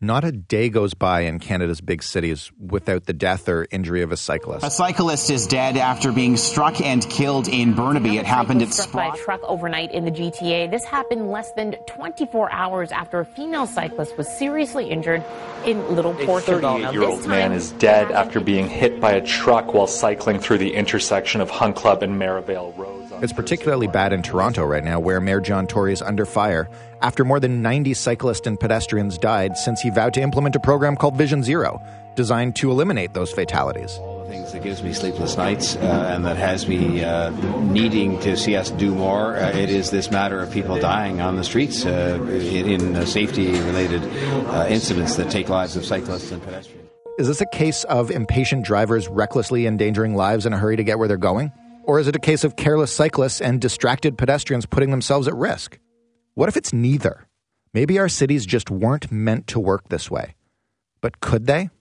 Not a day goes by in Canada's big cities without the death or injury of a cyclist. A cyclist is dead after being struck and killed in Burnaby. It happened at struck by a truck overnight in the GTA. This happened less than 24 hours after a female cyclist was seriously injured in Little Portugal. A 38-year-old man is dead after being hit by a truck while cycling through the intersection of Hunt Club and Merivale Roads. It's particularly bad in Toronto right now, where Mayor John Tory is under fire after more than 90 cyclists and pedestrians died since he vowed to implement a program called Vision Zero, designed to eliminate those fatalities. All the things that gives me sleepless nights and that has me needing to see us do more, it is this matter of people dying on the streets in safety-related incidents that take lives of cyclists and pedestrians. Is this a case of impatient drivers recklessly endangering lives in a hurry to get where they're going? Or is it a case of careless cyclists and distracted pedestrians putting themselves at risk? What if it's neither? Maybe our cities just weren't meant to work this way. But could they?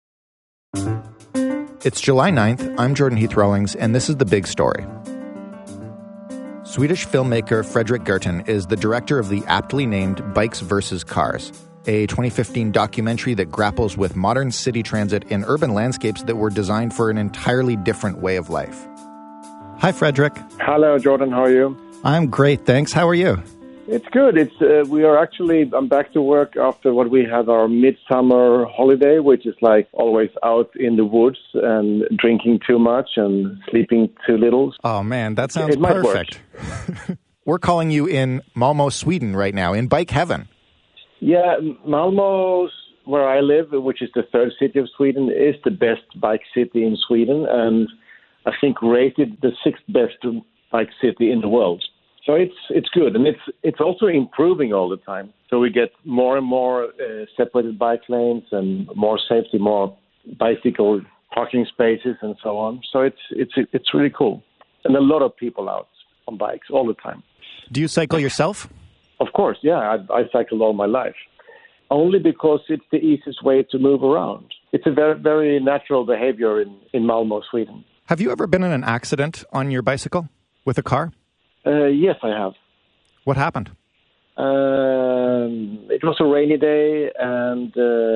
It's July 9th. I'm Jordan Heath Rawlings, and this is the big story. Swedish filmmaker Fredrik Gertten is the director of the aptly named Bikes vs. Cars, a 2015 documentary that grapples with modern city transit in urban landscapes that were designed for an entirely different way of life. Hi, Fredrik. Hello, Jordan. How are you? I'm great, thanks. How are you? It's good. I'm back to work after what we had our midsummer holiday, which is like always out in the woods and drinking too much and sleeping too little. Oh, man, that sounds perfect. We're calling you in Malmö, Sweden right now, in bike heaven. Yeah, Malmö, where I live, which is the third city of Sweden, is the best bike city in Sweden, and I think rated the sixth best bike city in the world. So it's good, and it's also improving all the time. So we get more and more separated bike lanes and more safety, more bicycle parking spaces, and so on. So it's really cool, and a lot of people out on bikes all the time. Do you cycle yourself? Of course, yeah. I cycled all my life, only because it's the easiest way to move around. It's a very, very natural behavior in Malmö, Sweden. Have you ever been in an accident on your bicycle with a car? Yes, I have. What happened? It was a rainy day and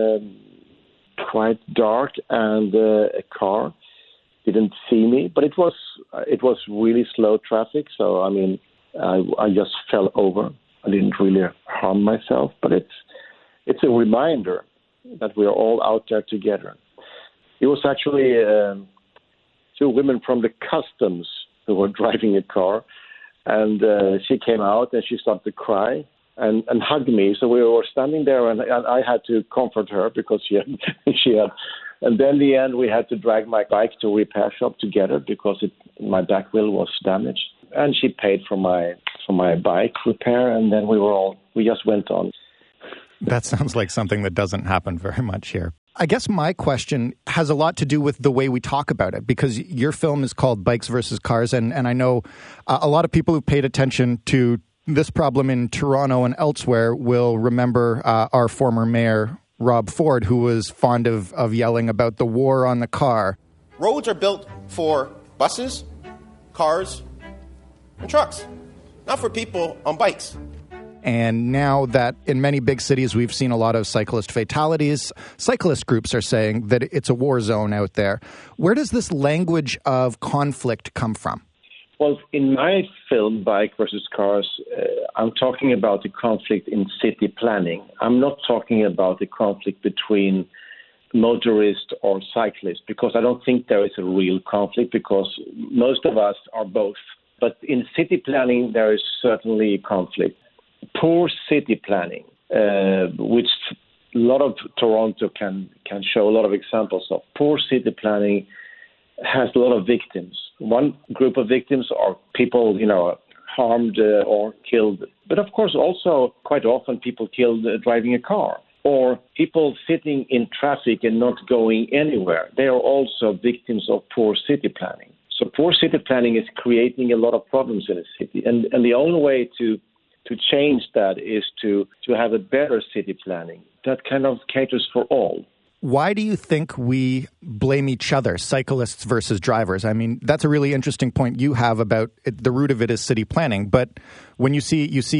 quite dark, and a car didn't see me. But it was really slow traffic, so I mean, I just fell over. I didn't really harm myself, but it's a reminder that we are all out there together. It was actually two women from the customs who were driving a car, and she came out and she started to cry and hug me. So we were standing there, and I had to comfort her because she had. And then in the end, we had to drag my bike to a repair shop together because my back wheel was damaged. And she paid for my bike repair, and then we just went on. That sounds like something that doesn't happen very much here. I guess my question has a lot to do with the way we talk about it, because your film is called Bikes vs. Cars, and I know a lot of people who've paid attention to this problem in Toronto and elsewhere will remember our former mayor, Rob Ford, who was fond of yelling about the war on the car. Roads are built for buses, cars, and trucks, not for people on bikes. And now that in many big cities we've seen a lot of cyclist fatalities, cyclist groups are saying that it's a war zone out there. Where does this language of conflict come from? Well, in my film, Bike versus Cars, I'm talking about the conflict in city planning. I'm not talking about the conflict between motorists or cyclists, because I don't think there is a real conflict, because most of us are both. But in city planning, there is certainly conflict. Poor city planning, which a lot of Toronto can show a lot of examples of. Poor city planning has a lot of victims. One group of victims are people, harmed or killed. But of course, also quite often people killed driving a car, or people sitting in traffic and not going anywhere. They are also victims of poor city planning. So poor city planning is creating a lot of problems in a city. And the only way to change that is to have a better city planning that kind of caters for all. Why do you think we blame each other, cyclists versus drivers? I mean, that's a really interesting point you have about it. The root of it is city planning. But when you see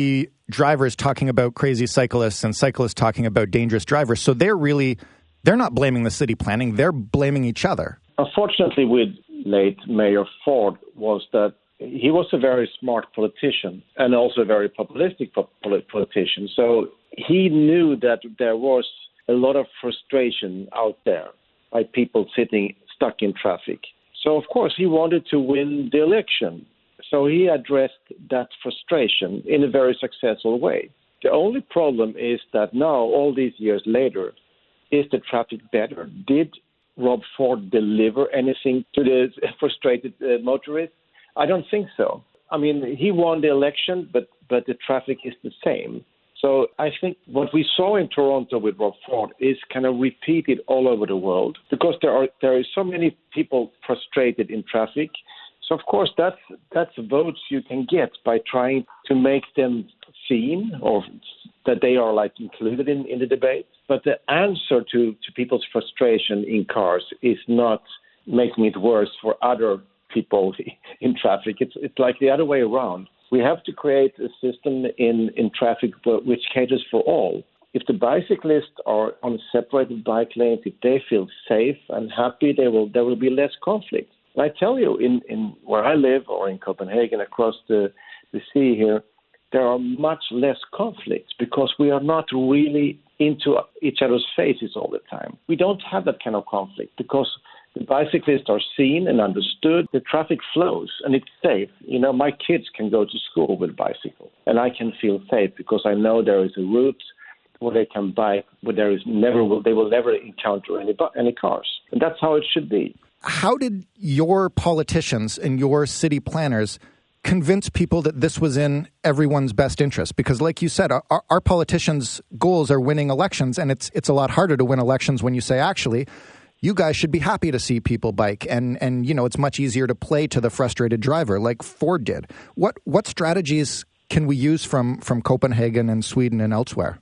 drivers talking about crazy cyclists and cyclists talking about dangerous drivers. So they're not blaming the city planning, they're blaming each other. Unfortunately, with late Mayor Ford was that he was a very smart politician and also a very populistic politician. So he knew that there was a lot of frustration out there by people sitting stuck in traffic. So, of course, he wanted to win the election. So he addressed that frustration in a very successful way. The only problem is that now, all these years later, is the traffic better? Did Rob Ford deliver anything to the frustrated motorists? I don't think so. I mean, he won the election, but the traffic is the same. So I think what we saw in Toronto with Rob Ford is kind of repeated all over the world because there are so many people frustrated in traffic. So, of course, that's votes you can get by trying to make them seen or that they are like included in the debate. But the answer to people's frustration in cars is not making it worse for other people in traffic. It's like the other way around. We have to create a system in traffic which caters for all. If the bicyclists are on separated bike lanes, if they feel safe and happy, there will be less conflict. And I tell you, in where I live or in Copenhagen, across the sea here, there are much less conflicts because we are not really into each other's faces all the time. We don't have that kind of conflict because the bicyclists are seen and understood. The traffic flows and it's safe. You know, my kids can go to school with a bicycle and I can feel safe because I know there is a route where they can bike, where they will never encounter any cars. And that's how it should be. How did your politicians and your city planners convince people that this was in everyone's best interest? Because like you said, our politicians' goals are winning elections, and it's a lot harder to win elections when you say, actually, you guys should be happy to see people bike, and you know, it's much easier to play to the frustrated driver like Ford did. What strategies can we use from Copenhagen and Sweden and elsewhere?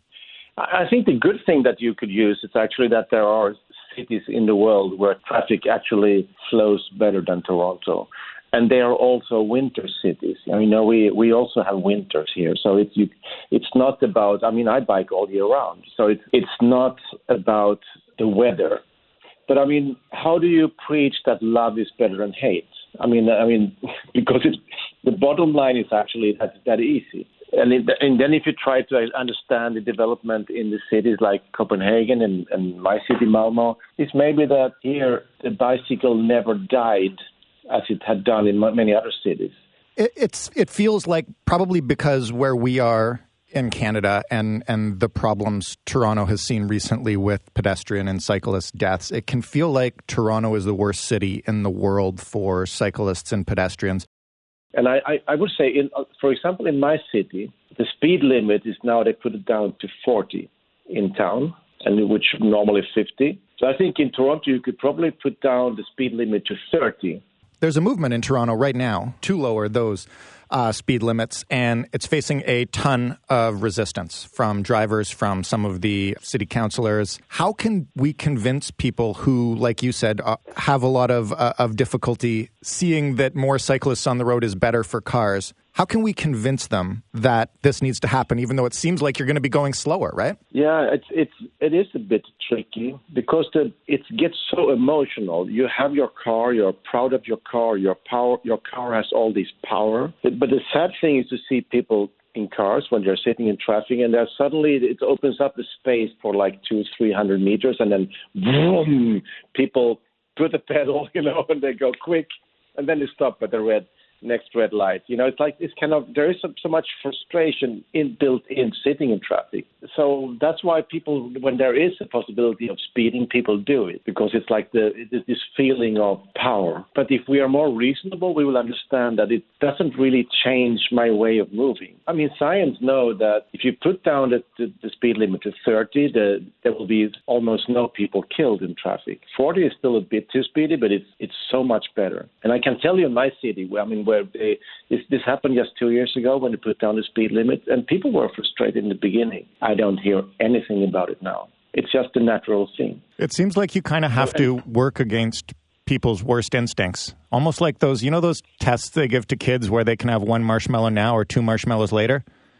I think the good thing that you could use is actually that there are cities in the world where traffic actually flows better than Toronto. And they are also winter cities. I mean, we also have winters here. So it's not about, I mean, I bike all year round. So it's not about the weather. But I mean, how do you preach that love is better than hate? I mean, because the bottom line is actually that easy. And then if you try to understand the development in the cities like Copenhagen and my city, Malmö, it's maybe that here the bicycle never died as it had done in many other cities. It feels like probably because where we are in Canada and the problems Toronto has seen recently with pedestrian and cyclist deaths, it can feel like Toronto is the worst city in the world for cyclists and pedestrians. And I would say, for example, in my city, the speed limit is now they put it down to 40 in town, and which normally 50. So I think in Toronto you could probably put down the speed limit to 30. There's a movement in Toronto right now to lower those speed limits, and it's facing a ton of resistance from drivers, from some of the city councillors. How can we convince people who, like you said, have a lot of difficulty seeing that more cyclists on the road is better for cars? How can we convince them that this needs to happen, even though it seems like you're going to be going slower, right? Yeah, it is a bit tricky because it gets so emotional. You have your car, you're proud of your car, your car has all this power. But the sad thing is to see people in cars when they're sitting in traffic, and then suddenly it opens up the space for like 200-300 meters, and then boom, people put the pedal, and they go quick, and then they stop at the next red light. It's like this kind of, there is so much frustration built in sitting in traffic. So that's why people, when there is a possibility of speeding, people do it, because it's like this feeling of power. But if we are more reasonable, we will understand that it doesn't really change my way of moving. I mean, science knows that if you put down the speed limit to 30, there will be almost no people killed in traffic. 40 is still a bit too speedy, but it's so much better. And I can tell you in my city, where this happened just 2 years ago when they put down the speed limit, and people were frustrated in the beginning. I don't hear anything about it now. It's just a natural thing. It seems like you kind of have to work against people's worst instincts, almost like those tests they give to kids where they can have one marshmallow now or two marshmallows later.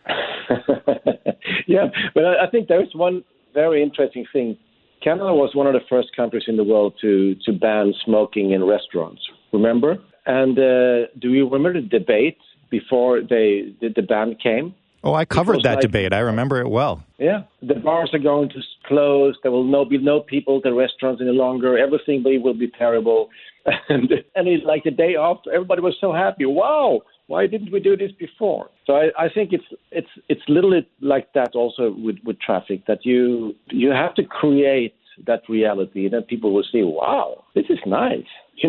Yeah, but I think there's one very interesting thing. Canada was one of the first countries in the world to ban smoking in restaurants, remember? And do you remember the debate before the ban came? Oh, I covered that debate. I remember it well. Yeah, the bars are going to close. There will be no people at the restaurants any longer. Everything will be terrible. And it's like the day after, everybody was so happy. Wow, why didn't we do this before? So I think it's literally like that also with traffic, that you have to create that reality, and then people will say, wow, this is nice,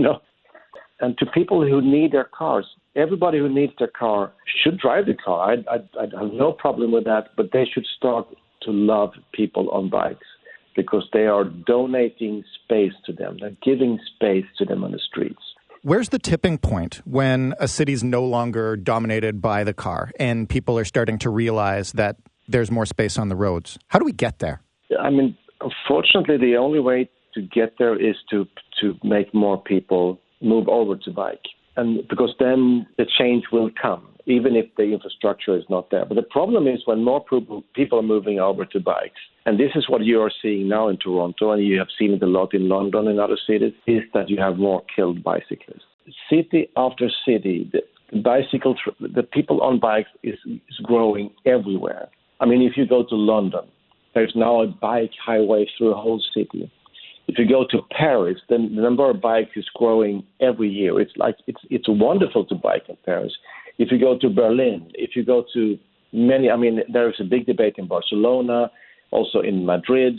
And to people who need their cars, everybody who needs their car should drive the car. I have no problem with that, but they should start to love people on bikes, because they are donating space to them. They're giving space to them on the streets. Where's the tipping point when a city's no longer dominated by the car and people are starting to realize that there's more space on the roads? How do we get there? I mean, unfortunately, the only way to get there is to make more people move over to bike. And because then the change will come, even if the infrastructure is not there. But the problem is when more people are moving over to bikes, and this is what you are seeing now in Toronto, and you have seen it a lot in London and other cities, is that you have more killed bicyclists. City after city, the people on bikes is growing everywhere. I mean, if you go to London, there's now a bike highway through a whole city. If you go to Paris, then the number of bikes is growing every year. It's wonderful to bike in Paris. If you go to Berlin, if you go to there is a big debate in Barcelona, also in Madrid.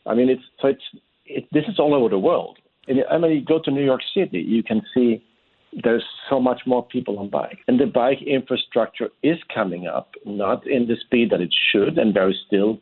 This is all over the world. And you go to New York City, you can see there's so much more people on bike. And the bike infrastructure is coming up, not in the speed that it should, and there is still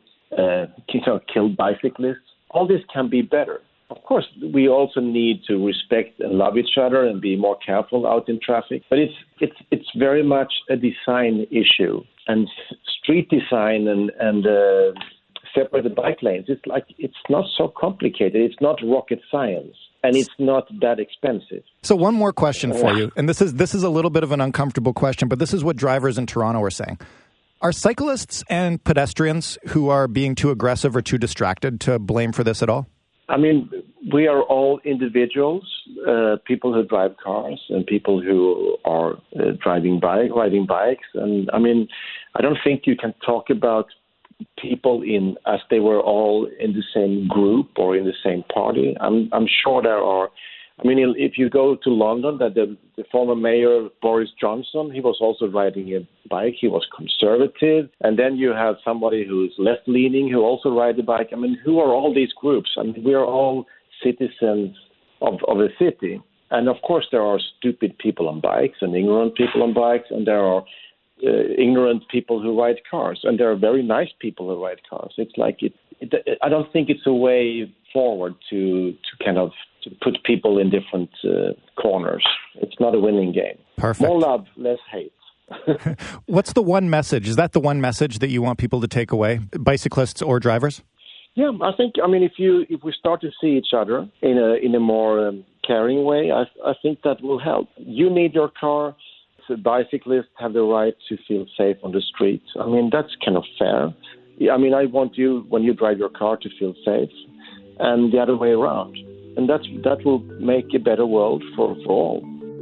killed bicyclists. All this can be better. Of course, we also need to respect and love each other and be more careful out in traffic. But it's very much a design issue, and street design and separated bike lanes. It's not so complicated. It's not rocket science, and it's not that expensive. So one more question for you, and this is a little bit of an uncomfortable question, but this is what drivers in Toronto are saying. Are cyclists and pedestrians who are being too aggressive or too distracted to blame for this at all? I mean, we are all individuals, people who drive cars and people who are riding bikes. And I mean, I don't think you can talk about people as they were all in the same group or in the same party. I'm sure there are. I mean, if you go to London, that the former mayor, Boris Johnson, he was also riding a bike. He was conservative. And then you have somebody who is left-leaning who also rides a bike. I mean, who are all these groups? I mean, we are all citizens of a city. And, of course, there are stupid people on bikes and ignorant people on bikes, and there are ignorant people who ride cars. And there are very nice people who ride cars. It's like I don't think it's a way forward to kind of to put people in different corners. It's not a winning game. Perfect. More love, less hate. What's the one message? Is that the one message that you want people to take away, bicyclists or drivers? Yeah, I think. I mean, if we start to see each other in a more caring way, I think that will help. You need your car. So bicyclists have the right to feel safe on the streets. I mean, that's kind of fair. I mean, I want you, when you drive your car, to feel safe, and the other way around. And that will make a better world for all.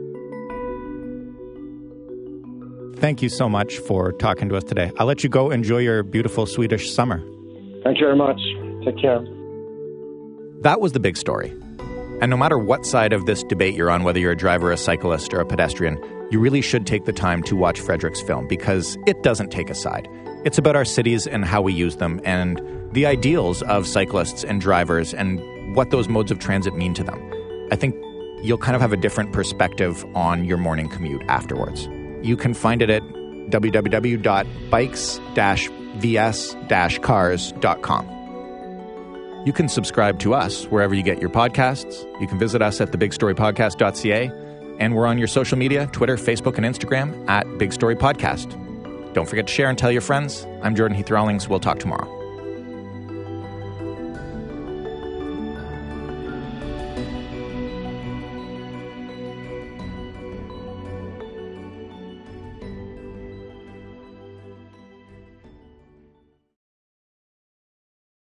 Thank you so much for talking to us today. I'll let you go enjoy your beautiful Swedish summer. Thank you very much. Take care. That was The Big Story. And no matter what side of this debate you're on, whether you're a driver, a cyclist, or a pedestrian, you really should take the time to watch Fredrik's film, because it doesn't take a side. It's about our cities and how we use them, and the ideals of cyclists and drivers and what those modes of transit mean to them. I think you'll kind of have a different perspective on your morning commute afterwards. You can find it at www.bikes-vs-cars.com. You can subscribe to us wherever you get your podcasts. You can visit us at thebigstorypodcast.ca, and we're on your social media, Twitter, Facebook, and Instagram at Big Story Podcast. Don't forget to share and tell your friends. I'm Jordan Heath Rawlings. We'll talk tomorrow.